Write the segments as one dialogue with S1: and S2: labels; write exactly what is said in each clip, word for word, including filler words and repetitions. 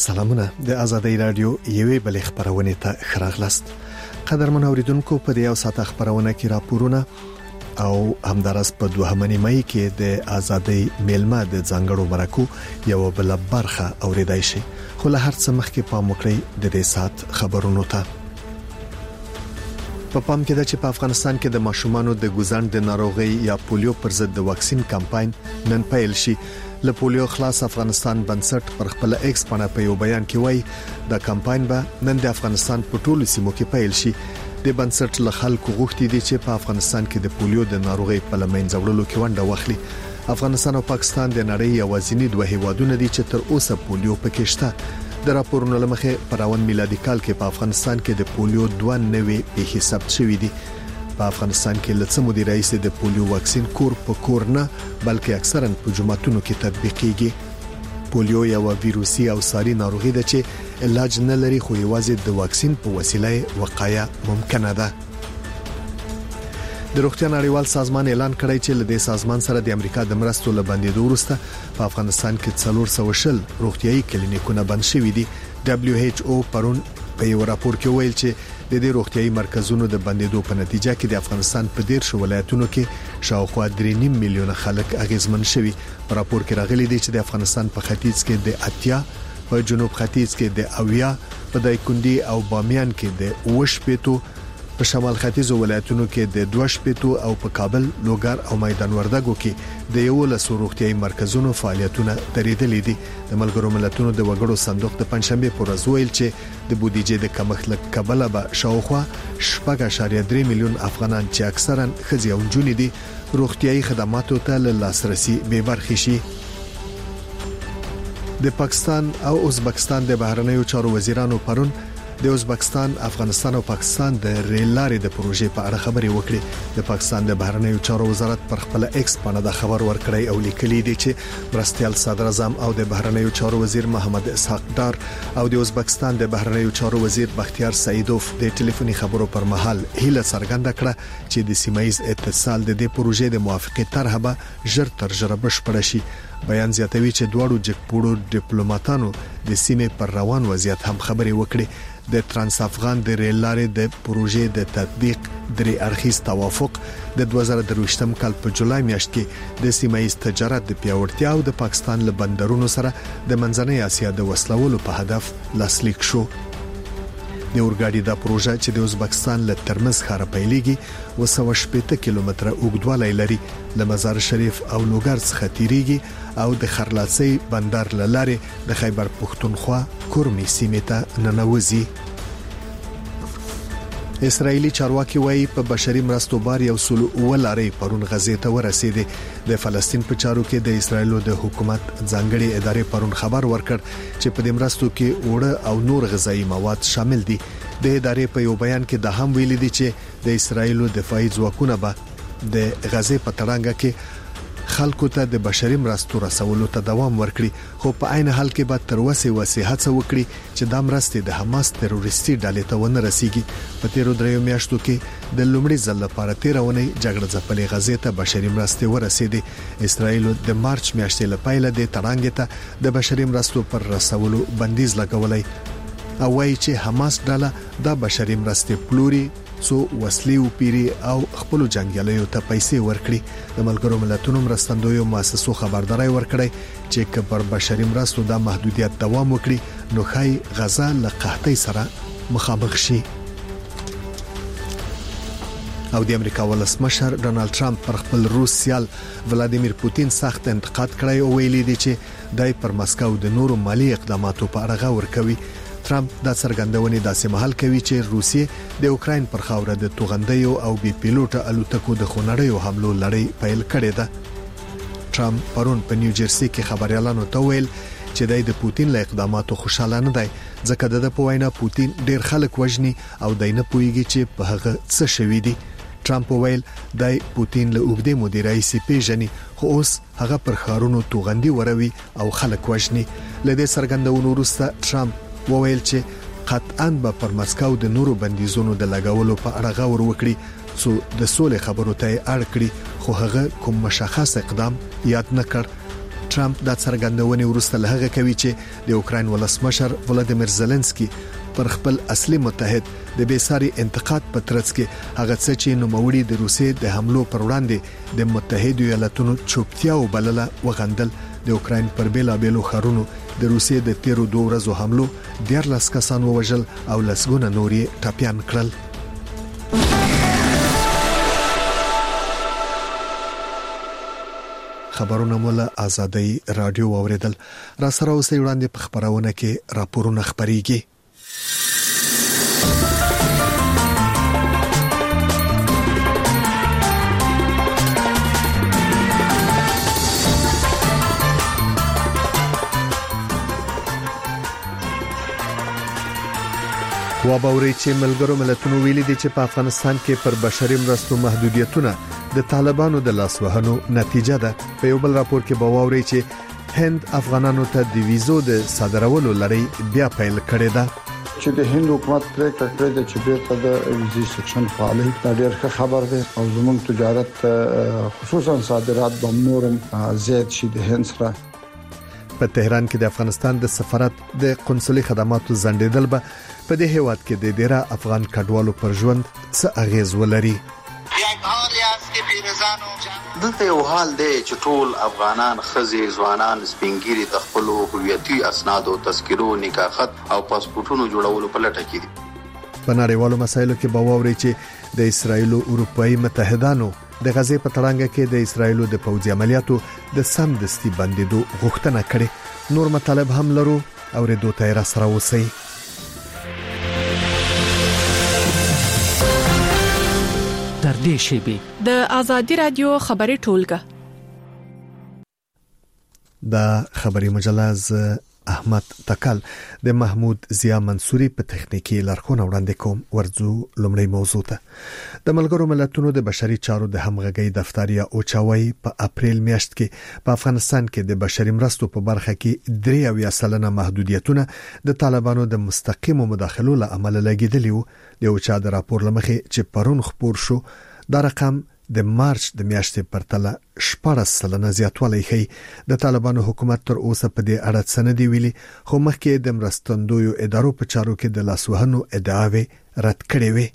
S1: سلامونه د آزادۍ رادیو یوې بلې خبرونه ته خراغلاست. قدرمن اوریدونکو په دې یو ساعت خبرونه کې راپورونه او همدارس په دوهمه نیمه کې د آزادۍ میلمه د ځانګړو مرکو یو بل برخه اوریدای شي. خو له هر څه مخکې پام وکړئ د دې ساعت خبرونو ته. په پام کې ده چې په افغانستان کې د ماشومانو د ګوزن د ناروغي یا پولیو پر ضد د واکسین کمپاین نن پیل شي. له پولیو خلاص افغانستان بنسټ پر خپل ایکس باندې په یو بیان کې وایي د کمپاین به نن د افغانستان په ټولو سیمو کې پیل شي. د بنسټ له خلکو غوښتي دي چې په افغانستان کې د پولیو د ناروغي په لمنځه وړلو کې ونډه واخلي. افغانستان او پاکستان د نړۍ یوازینی دوه هیوادونه دي چې تر اوسه پولیو پکې شته. د راپورونو لمخې پراون میلادي کال کې په افغانستان کې د پولیو دوه نوي پیښې ثبت شوې دي. په افغانستان کې لڅ مدیر رئیس د پولیو واکسین کور په کور نه بلکې اکثرا په جمعتونو کې تطبیقيږي. پولیو یو ویروسي او ساري ناروغي ده چې علاج نه لري خو یوازې د واکسین په وسیله وقایه ممکنه ده. د روغتیا نړیوال سازمان اعلان کړی چې له دې سازمان سره د امریکا د مرستو له بندیدو وروسته په افغانستان کې څلور سوه شل روغتيایي کلینیکونه بند شوي دي. دبليو ایچ او پرون په یو راپور کې ویل چې د دې روغتيایي مرکزونو د بندیدو په نتیجه کې د افغانستان په ډیر شو ولایتونو کې شاوخوا درې نیم میلیونه خلک اغیزمن شوي. په راپور کې راغلي دي چې د افغانستان په ختیځ کې د اتیا، په جنوب ختیځ کې د اویا، په دایکندي او بامیان کې د اوش پېتو، په شمال ختیځ ولایتونو کې د دوش پېتو او په کابل، لوګر او میدان وردګو کې د یو لسو روغتيایي مرکزونو فعالیتونه درېدلې دي. د ملګرو ملتونو د وګړو صندوق د پنځشنبه پر ورځ ویل چې د بودیجې د کمښت له کبله به شاوخوا شپږ اعشاریه درې میلیون افغانان چې اکثرا ښځې او نجونې دي روغتيایي خدماتو ته لاسرسي به برخې شي. د پاکستان او ازبکستان د بهرنیو چارو وزیرانو پرون د ازبکستان، افغانستان او پاکستان د ریل لارې د پروژې په اړه خبرې وکړې. د پاکستان د بهرنیو چارو وزارت پر خپل ایکس باندې د خبر ورکړی او لیکلي دي چې مرستيال صدر اعظم او د بهرنیو چارو وزیر محمد اسحاق ډار او د ازبکستان د بهرنیو چارو وزیر بختیار سعیدوف د ټلیفوني خبرو پر مهال هیله څرګنده کړه چې د سیمایي اتصال د دې پروژې د موافقه طرحه به ژر تر ژره بشپړ شي. بیان زیاتوي چې دواړو جګپوړو ډیپلوماټانو د سیمې پر روان وضعیت هم خبرې وکړي. د ترانس افغان د ریل لارې د پروژې د تطبیق درې اړخیز توافق د دوه زره درویشتم کال په جولای میاشت کې د سیمایي تجارت د پیاوړتیا او د پاکستان له بندرونو سره د منځنۍ اسیا د وسلولو په هدف لاسلیک شو. د اورګاډي د پروژه چې د ازبکستان له ترمز ښار پیلېږي و سوه شپېته کیلومتره اوږدوالی لري، له مزار شریف او لوګر څخه تیریږي او د خرلاڅي بندر لارې د خیبر پښتونخوا کورمي سیمې ته ننوځي. اسرایلی چارواکي وایي په بشري مرستو بار یو سل او لارې پرون غزې ته ورسېده. د فلسطین په چارو کې د اسرایلو د حکومت ځانګړي ادارې پرون خبر ورکړ چې په دې مرستو کې اوړه او نور غذایی مواد شامل دي. د ادارې په یو بیان کې د هم ویل دي چې د اسرایلو دفاعي ځواکونه به د غزې په تړانګه کې خلکو ته د بشري مرستو رسولو ته دوام ورکړي، خو په عین حال کې به تر وسه وسیحت وکړي چې د مرستې د حماس تروریستي ډلې ته ونه رسیږي. په تیرو دریو میاشتو کې د لومړي ځل لپاره تیرونې جګړه ځپلې غزې ته بشري مرستې ورسېدې. اسرایل د مارچ میاشتې لپاره د تړانګې ته د بشري مرستو پر رسولو بندیز لګولای او وایي چې حماس ډله د بشري مرستې پلوري سو وسلې او پیری او خپل جنگیالیو ته پیسې ورکړي. د ملګرو ملتونو مرستندویو مؤسسو خبرداري ورکړي چې کبر بشري مرستو د محدودیت دوام وکړي نو خای غزا له قحطۍ سره مخامخ شي. او د امریکا ولسمشر ډونالد ټرمپ پر خپل روس سیال ولادیمیر پوتین سخت انتقاد کړی او ویلي دی چې دای پر مسکو د نورو مالی اقداماتو په اړه غور کوي. ټرمپ دا څرګندونې داسې مهال کوي چې روسیې د اوکراین پر خاوره د توغندیو او بي پیلوټه الوتکو د خونړیو حملو لړۍ پیل کړې ده. ټرمپ پرون په نیو جرسي کې خبريالانو ته ویل چې د پوتین له اقداماتو خوشاله نه دی ځکه د په وینا پوتین ډیر خلک وژني او د نه پويږي چې په هغه څه شوي دي. ټرمپ ویل د پوتین له اوږدې مدیرای سي پیژني خو اوس هغه پر خارونو توغندي وروي او خلک وژني. لدې څرګندونو وروسته ټرمپ وویل چې قطعاً به پر مسکو د نورو بندیزونو د لګولو په اړه غور وکړي څو د سولې خبرو ته اړ کړي، خو هغه کوم مشخص اقدام یاد نه کړ. ټرمپ د څرګندونې وروسته له هغه کوي چې د اوکرين ولسمشر ولادیمیر زيلنسکي پر خپل اصلي متحد د بیساري انتقاد په ترڅ کې هغه څه چې نوموړي د روسیې د حملو پر وړاندې د متحده ایالاتونو چوپتیا وبلله وغندل. د اوکرين پر بیلا بیلو خارونو د روسیې د تیرو دوه ورځو حملو ډیر لاس کسان ووژل او لسګونه نوري ټاپيان کړل. خبرونه مولا آزادۍ رادیو اوریدل. را سره اوسې وړاندې په خبرونه کې راپورونه خبريږي. وابوري چې ملګرو ملتونو ویلي دي چې په افغانستان کې پر بشري مرستو محدودیتونه د طالبانو د لاسوهنو نتیجه ده. په یو بل راپور کې باوري چې هند افغانانو ته د ویزو د صادرولو لړۍ بیا پیل کړې ده.
S2: چې د هند حکومت پریکړه کړې ده چې بیرته د ویزې سیکشن فعالي دا ډېر ښه خبر ده او زموږ تجارت خصوصا صادرات به نورم زیات شي د هند سره.
S1: په تهران کې د افغانستان د سفارت د قنصلي خدماتو ځنډېدل به په دې هیواد کې د ډیره افغان کډوالو پر ژوند څه اغیز ولري.
S3: دلته یو حال دی چې ټول افغانان خزي ځوانان سپینګيري د خپل هویتي اسناد او تذکرو نکاحت او پاسپورتونو جوړولو په لټه کې دي.
S1: په نړیوالو مسایلو کې باوري چې د اسرایل او اروپאי متحدانو د غزې په تړانګه کې د اسرایل د پوځي عملیاتو د سمدستي بندیدو غوښتنه کړې. نور مطالب هم لرو او ردو ته را سره وسی.
S4: تر دې شیبې
S5: د آزادي رادیو خبري ټولګه
S1: د خبري مجله احمد تکل د محمود ضیا منصوري په تخنیکی لارښوونه وړاندې کوم. ورځو لومړی موضوع ته د ملګرو ملتونو د بشري چارو د همغږي دفتر یا اوچاوي په اپریل میاشت کې په افغانستان کې د بشري مرستو په برخه کې درې اویا سلنه محدودیتونه د طالبانو د مستقیم مداخلو له امله لګیدلی وو. د اوچا د راپور لمخې چې پرون خبر شو دا رقم د مارچ د میاشتې پرتله شپږ سلنه زیاتوالی ښیي. د طالبانو حکومت تر اوسه په دې اړه څه نه دی ویلي، خو مخکې د مرستندویو ادارو په چارو کې د لاسوهنو ادعاوې رد کړې وې.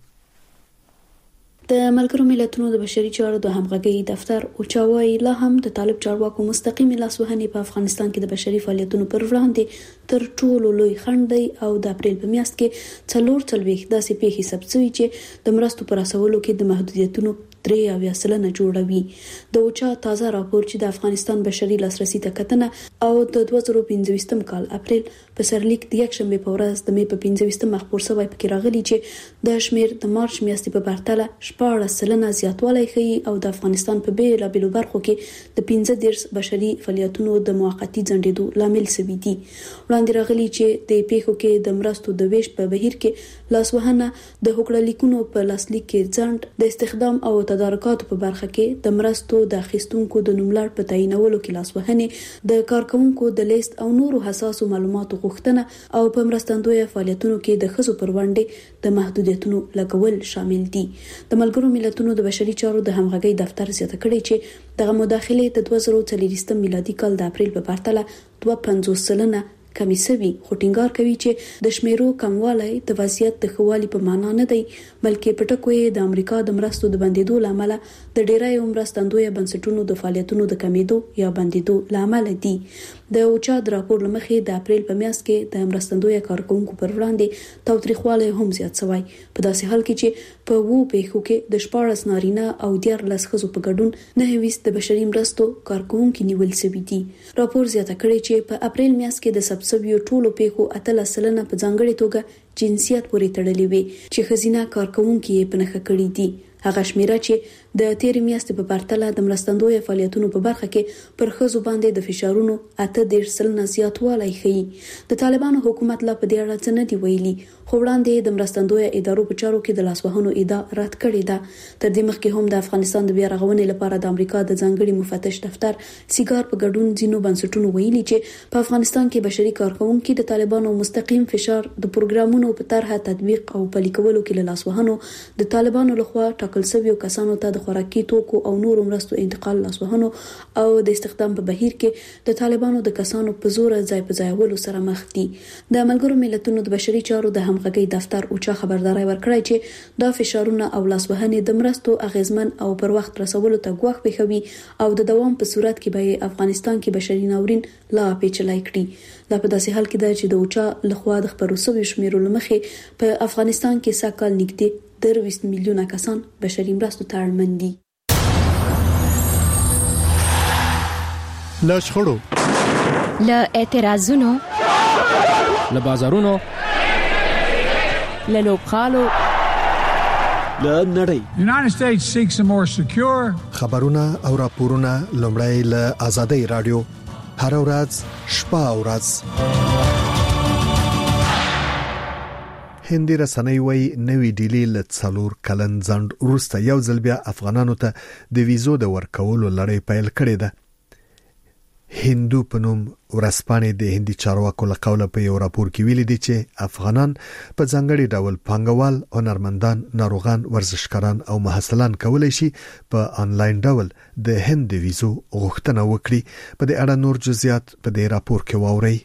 S6: د ملګرو ملتونو د بشري چارو د همغږي دفتر اوچاوي لا هم د طالب چارواکو مستقیم لاسوهنې په افغانستان کې د بشري فعالیتونو پر وړاندې تر ټولو لوی خنډ دی او د اپریل په میاشت کې څلور څلويخ داسې پیښې ثبت شوې چې د مرستو پر رسولو کې د محدودیتونو درې اویا سلنه جوړوي. د اوچا تازه راپور چې د افغانستان بشري لاسرسي ته کتنه او د دوه زره پنځوستم کال اپریل په سرلیک د یک شنبه په ورځ د می په پنځوستم خبر شوی پکې راغلی چې د شمیر د مارچ میاشتې په پرتله شپږ سلنه زیاتوالی ښیي او د افغانستان په بیلا بیلو برخو کې د پنځه دیرش بشري فعالیتونو د موقتی ځنډېدو لامل شوی دي. وړاندې راغلی چې د پیښو کې د مرستو د ویش په بهیر کې لاسوهنه د حقوقي لیکونو په لاسلیک کې ځنډ، د استخدام او تدارکاتو په برخه کې د مرستو د اخیستونکو د نوملړ په تعینولو کې لاسوهنه، د کارکونکو د لیست او نورو حساسو معلوماتو غوښتنه او په مرستندوی فعالیتونو کې د خزو پر وړاندې د محدودیتونو لګول شامل دي. د ملګرو ملتونو د بشري چارو د همغږي دفتر زیاته کړې چې دغه مداخله د دوه زره څلوېښتم میلادي کال د اپریل په پرتله دوه پنځوس سلنه کمی سوي. خو ټینګار کوي چې د شمیرو کموالی د وضعیت د ښوالي په معنا نه دی، بلکې پټکوي د امریکا د مرستو د بندیدو لامل د ډیری مرستندوی بنسټونو د فعالیتونو د کمیدو یا بندیدو لامل دي. د اوچا د راپور لمخې د اپریل په میاشت کې د مرستندوی کارکونکو پر وړاندې تاوتریخوالی هم زیات شوی، په داسې حال کې چې په وو پیښو کې د شپاړس نارینه او دیارلس ښځو په ګډون نهه ویشت د بشري مرستو کارکونکو نیول شوي دي. راپور زیاته کړې چې په اپریل میاشت کې د سبسبیو ټولو پیښو اتلس سلنه په ځانګړې توګه جنسیت پورې تړلې وي چې ښځینه کارکونکو یې په نښه کړې دي. هغه شمیره چې د تیرې میاشتې په پرتله د مرستندوی فعالیتونو په برخه کې پر ښځو باندې د فشارونو اته دیرش سلنه زیاتوالی ښیي. د طالبانو حکومت لا په دې اړه څه نه دی ویلي، خو وړاندې د مرستندوی ادارو په چارو کې د لاسوهنو ادعا رد کړې ده. تر دې مخکې هم د افغانستان د بیا رغونې لپاره د امریکا د ځانګړي مفتش دفتر سیګار په ګډون ځینو بنسټونو ویلي چې په افغانستان کې بشري کارکونکو د طالبانو مستقیم فشار د پروګرامونو په طرحه تطبیق او پلي کولو کې له لاسوهنو د طالبانو لخوا ټاکل شویو کسانو ته د خوراکي توکو او نورو مرستو انتقال لاسوهنو او د استخدام په بهیر کې د طالبانو د کسانو په زور ځای په ځایولو سره مخ دي. د ملګرو ملتونو د بشري چارو د همغږي دفتر اوچا خبرداري ورکړی چې دا فشارونه او لاسوهنې د مرستو اغیزمن او پر وخت رسولو ته ګواښ پېښوي او د دوام په صورت کې به افغانستان کې بشري ناورین لا پیچلای کړي. دا په داسې حال کې ده چې د اوچا لخوا د خبرو سوي شمیرو لمخې په افغانستان کې ساکال نږدې درویشت میلیونه کسان بشري مرستو ته اړمن دي.
S1: له شخړو،
S7: له اعتراضونو،
S4: له بازارونو،
S5: له لوبغالو،
S4: له نړۍ.
S8: United States seeks a more secure.
S1: خبرونه او راپورونه لومړی له آزادۍ رادیو هر ورځ شپه او ورځ. هندي رسنۍ وای نوې ډیلی له څلور کلن ځند وروسته یو ځل بیا افغانانو ته د ویزو د ورکولو لړۍ پیل کړې ده. هندو په نوم ورسپانې د هندي چارواکو له قوله په یو راپور کې ویلي دي چې افغانان په ځانګړي ډول پانګوال، هنرمندان، ناروغان، ورزشکاران او محصلان کولای شي په انلاین ډول د هند د ویزو غوښتنه وکړي. په دې اړه نور جزئیات په دې راپور کې واورئ.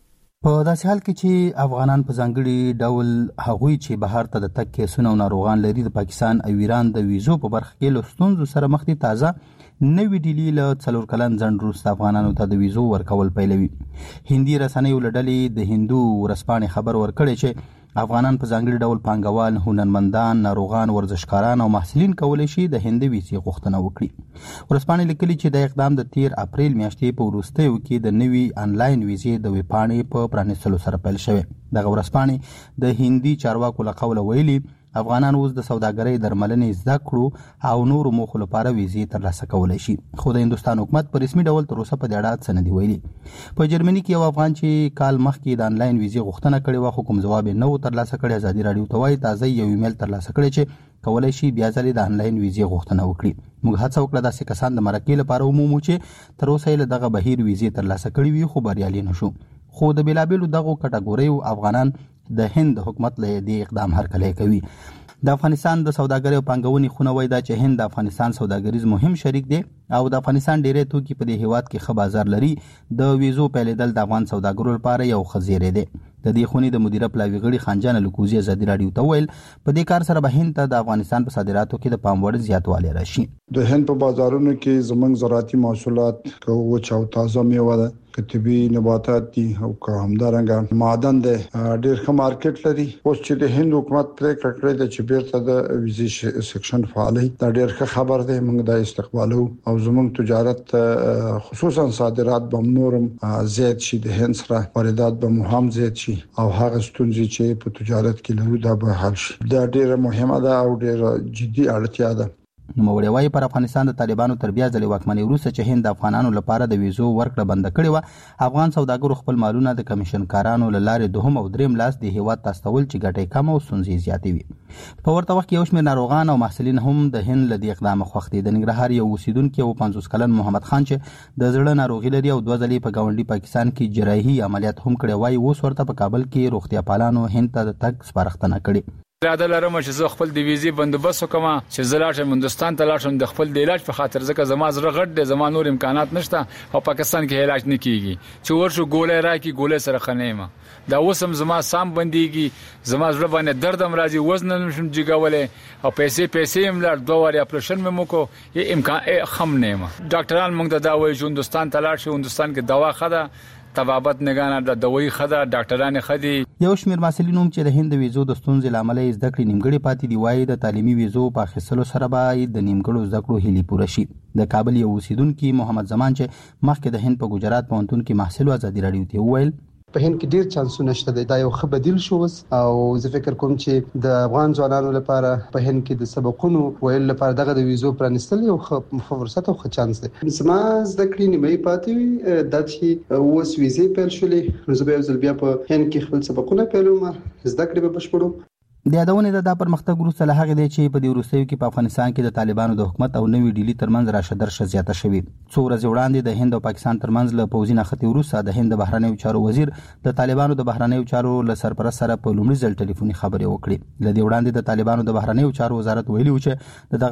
S9: په داسې حال کې چې افغانان په ځانګړي ډول هغوی چې بهر ته د تګ کیسونه او ناروغان لري د پاکستان او ایران د ویزو په برخه کې له ستونزو سره مخ دي. تازه نوې ډیلی له څلور کلن ځند وروسته افغانانو ته د ویزو ورکول پیلوي. هندي رسنیو له ډلې د هندو ورسپانې خبر ورکړی چې افغانان په ځانګړي ډول پانګوال، هنرمندان، ناروغان، ورزشکاران او محصلین کولای شي د هند ویزې غوښتنه وکړي. ورسپانې لیکلي چې د اقدام د تیر اپریل میاشتې په وروستیو کې د نوي انلاین ویزې د ویبپاڼې په پرانیستلو سره پیل شوی. دغه ورسپانې د هندي چارواکو له قوله ویلي افغانان اوس د سوداګرۍ، درملنې، زده کړو او نورو موخو لپاره ویزې ترلاسه کولای شي. خو د هندستان حکومت په رسمي ډول تر اوسه په دې اړه څه نه دی ویلي. په جرمني کې یو افغان چې کال مخکې د انلاین ویزې غوښتنه کړې و خو کوم جواب نه و ترلاسه کړی، ازادي راډیو ته وایي تازه یو ایمیل ترلاسه کړی چې کولای شي بیا ځلې د انلاین ویزې غوښتنه وکړي. موږ هڅه وکړه داسې کسان د مرکې لپاره ومومو چې تر اوسه یې له دغه بهیر ویزې ترلاسه کړې وي خو بریالي نه شو. خو د بیلابیلو دغو کټګوریو افغانان د هند حکومت له دې اقدام هرکلی کوي. د افغانستان د سوداګرۍ او پانګونې خونه وایي دا چې هند د افغانستان سوداګریز مهم شریک دی او د افغانستان ډېری توکي په دې هیواد کې ښه بازار لري. د ویزو پیلېدل د افغان سوداګرو لپاره یو ښه زیری دی. د دې خونې د مدیره پلاوي غړي خانجان الکوزي ازادي راډیو ته ویل په دې کار سره به هند ته د افغانستان په صادراتو کې د پام وړ زیاتوالی راشي.
S2: د هند په بازارونو کې زموږ زراعتي محصولات کوو چې تازه میوه ده، کتبی نباتات دي او که همدارنګه معدن ده، ډېر ښه مارکیټ لري. اوس چې د هند حکومت پریکړه کړې ده چې بیرته د ویزې سیکشن فعالي، دا ډېر ښه خبر ده. موږ د استقبالو او زموږ تجارت خصوصا صادرات به نورم زیات شي، د هند سره واردات به مهم زیات شي او هغه ستونزې چې په تجارت کې لرو دا به حل شي. دا ډېر مهمه ده او ډېر جدي اړتیا ده.
S9: نوموړی وایي پر افغانستان د طالبانو تر بیا ځلې واکمنۍ وروسته چې هند د افغانانو لپاره د ویزو ورکړه بنده کړې وه، افغان سوداګرو خپل مالونه د کمیشنکارانو له لارې دوهم او دریم لاس د هیواد ته استول چې ګټې کم او ستونزې زیاتې وي. په ورته وخت کې یو شمېر ناروغان او محصلین هم د هند له دې اقدامه خوښ دي. د ننګرهار یو اوسیدونکي او پنځوس کلن محمد خان چې د زړه ناروغي لري او دوه ځلې په ګاونډي پاکستان کې جراحي عملیات هم کړی وایي اوس ورته په کابل کې روغتیا پالانو هند ته د تګ سپارښتنه کړې.
S10: اراده لرم چې زه خپل د ویزې بندوبست وکم چې زه لاړ شم هندستان ته، لاړ شم د خپل د علاج په خاطر، ځکه زما زړه غټ دی، زما نور امکانات نشته او پاکستان کې علاج نه کیږي. چې ورشو ګولې راکې ګولې سره خنېما دا اوسم زما سام بنديږي، زما زړه باندې درد هم راځي، وزن نشم جګولې او پیسې پیسې هم لار دوه واری اپریشن مې مکو، یې امکان خم نه ما. ډاکټران موږ ته دا وایي چې هندستان ته لاړ شو، هندستان کې دوا خده تبابت نگانه د دوی خده، ډاکټران خدي.
S9: یو شمېر محصلین هم چې د هند ویزو د ستونزې لامل یې زده کړې نیمګړې پاتې دي وایي د تعلیمي ویزو په اخیستلو سره به د نیمګړو زده کړو هیلې پوره شي. د کابل یو اوسیدونکي محمد زمان چې مخکې د هند په ګجرات پوهنتون کې محصل و ازادي راډیو ته وویل
S11: په هند کې ډیر چانسونه شته دی، دا یو ښه بدیل شو او زه فکر کوم چې د افغان ځوانانو لپاره په هند کې د سبقونو ویل لپاره دغه د ویزو پرانستل یو ښه فرصت او ښه چانس دی. زما زده کړې نیمه پاتې وي دا چې اوس ویزې پیل شولې، نو زه به یو ځل بیا په هند کې خپل سبقونه پیلوم، زده کړې به بشپړوم.
S9: د یادونه د پرمختګ وروسته له هغه دی چې په دې وروستیو کې په افغانستان کې د طالبانو د حکومت او نوې ډیلی ترمنځ راشه درشه زیاته شوې. څو ورځې وړاندې د هند او پاکستان ترمنځ له پوځي نښتې وروسته د هند بهرنیو چارو وزیر د طالبانو د بهرنیو چارو له سرپرست سره په لومړي ځل ټلیفوني خبرې وکړې. له دې وړاندې د طالبانو د بهرنیو چارو وزارت ویلي و چې د